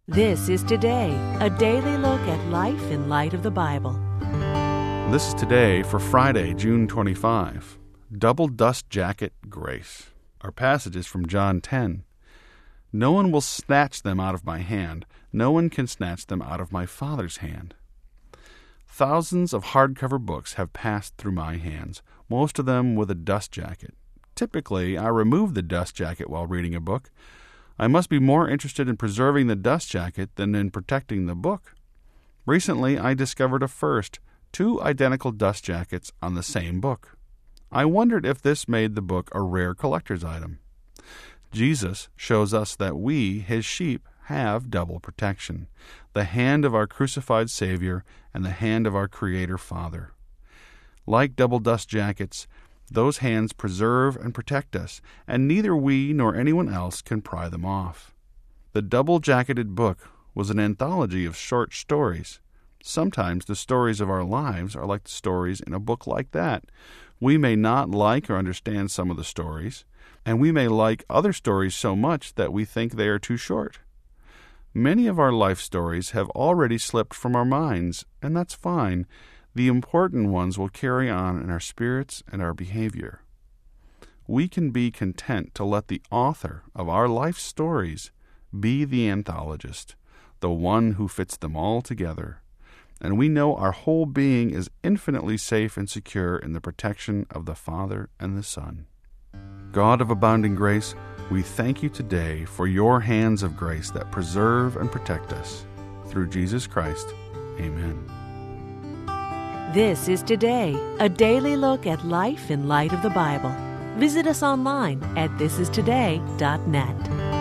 This is Today, a daily look at life in light of the Bible. This is Today for Friday, June 25. Double Dust Jacket Grace. Our passage is from John 10. No one will snatch them out of my hand. No one can snatch them out of my Father's hand. Thousands of hardcover books have passed through my hands, most of them with a dust jacket. Typically, I remove the dust jacket while reading a book. I must be more interested in preserving the dust jacket than in protecting the book. Recently, I discovered a first, 2 identical dust jackets on the same book. I wondered if this made the book a rare collector's item. Jesus shows us that we, his sheep, have double protection, the hand of our crucified Savior and the hand of our Creator Father. Like double dust jackets, those hands preserve and protect us, and neither we nor anyone else can pry them off. The double-jacketed book was an anthology of short stories. Sometimes the stories of our lives are like the stories in a book like that. We may not like or understand some of the stories, and we may like other stories so much that we think they are too short. Many of our life stories have already slipped from our minds, and that's fine. The important ones will carry on in our spirits and our behavior. We can be content to let the author of our life stories be the anthologist, the one who fits them all together. And we know our whole being is infinitely safe and secure in the protection of the Father and the Son. God of abounding grace, we thank you today for your hands of grace that preserve and protect us. Through Jesus Christ, amen. This is Today, a daily look at life in light of the Bible. Visit us online at thisistoday.net.